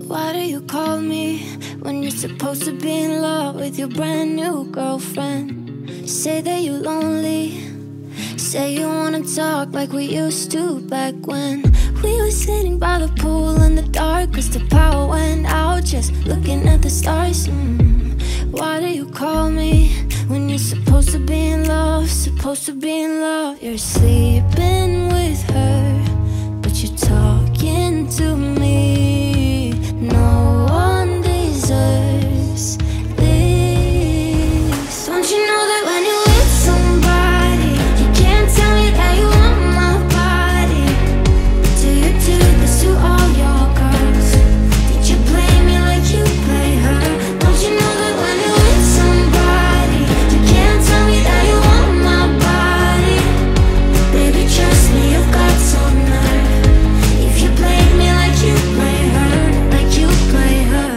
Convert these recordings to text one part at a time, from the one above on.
Why do you call me when you're supposed to be in love with your brand new girlfriend? Say that you're lonely, say you wanna talk like we used to back when we were sitting by the pool in the dark, 'cause the power went out, just looking at the stars. Why do you call me when you're supposed to be in love, supposed to be in love? You're sleeping with her, but you're talking to me. No one deserves this. Don't you know that when you're with somebody, you can't tell me that you want my body? Do you do this to all your girls? Did you play me like you play her? Don't you know that when you're with somebody, you can't tell me that you want my body? Baby, trust me, you've got some nerve. If you played me like you play her, like you play her.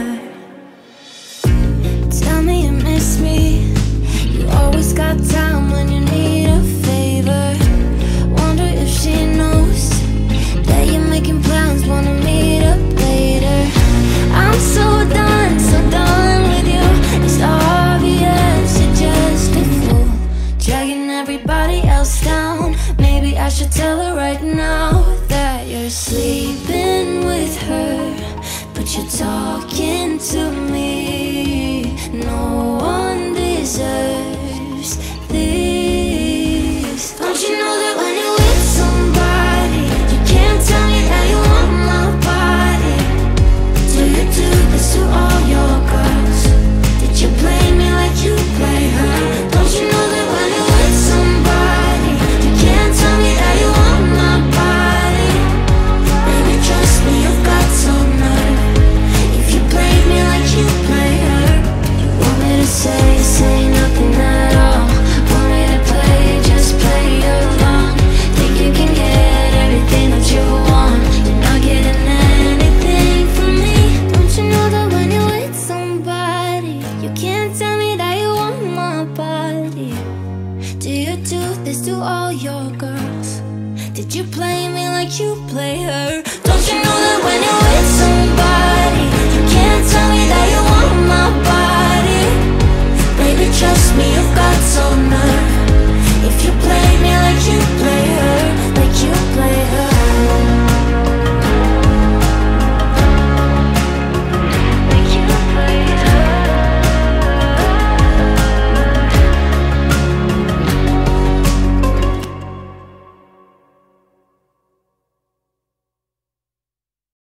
Tell me you miss me, you always got time when you need a favor. Wonder if she knows that you're making plans, wanna meet up later. I'm so done with you. It's obvious you're just a fool, dragging everybody else down. Maybe I should tell her right now that you're sleeping with her, but you're talking